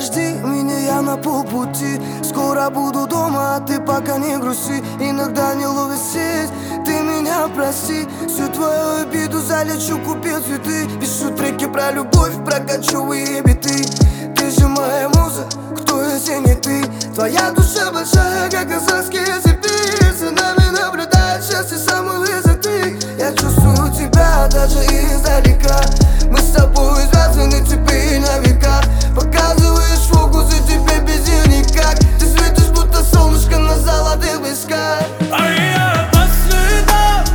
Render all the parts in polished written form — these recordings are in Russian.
подожди меня, я на полпути. Скоро буду дома, а ты пока не грусти. Иногда не ловишь сеть, ты меня прости. Всю твою обиду залечу, купил цветы. Пишу треки про любовь, про кочевые биты. Ты же моя муза, кто если не ты? Твоя душа большая, как казахские цепи. За нами наблюдает счастье самой высоты. Я чувствую тебя даже издалека. Мы с тобой связаны теперь на века. Показываешь фокус, и теперь без них никак. Ты светишь, будто солнышко на золотых песках. А я по следам,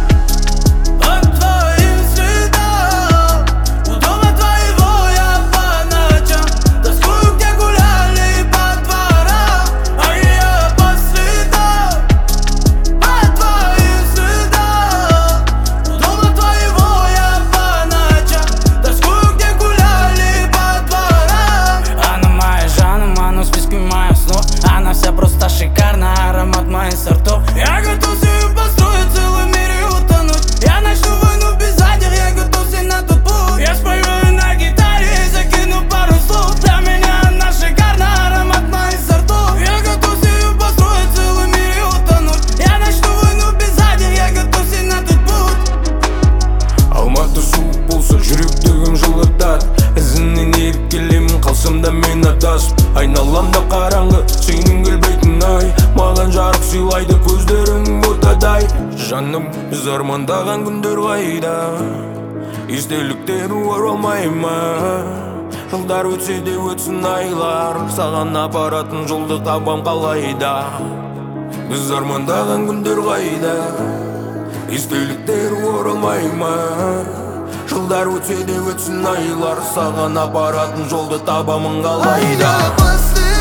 по твоим следам. У дома твоего я по ночам тоскую, где гуляли по дворам. А я по следам, по твоим следам. У дома твоего я по ночам тоскую, где гуляли по дворам. Она моя Жанна, но в списке моих снов. Она вся просто шикарна, аромат моих сортов. Я готов себе построить целый мир и утонуть. Я начну войну без задних, я готов сесть на тот путь. Я спою на гитаре и закину пару слов. Для меня она шикарна, аромат моих сортов. Я готов себе построить целый мир и утонуть. Я начну войну без задних, я готов сесть на тот путь. Алматы суық болса жүректігім жылытады. Ізінен еріп келемін, қалсам да мен адасып. Айналамда қараңғы, сенің келбетің ай. Маған жарық сыйлайды көздерің отадай. Жаным, біз армандаған күндер қайда? Естеліктер оралмай ма? Жылдар өтсе де өтсін айлар. Саған апаратын жолды табам қалайда? Біз армандаған күндер қайда? Естеліктер оралмай ма? Жылдар өтсе де өтсін айлар. Саған апаратын жолды табамын қалайда?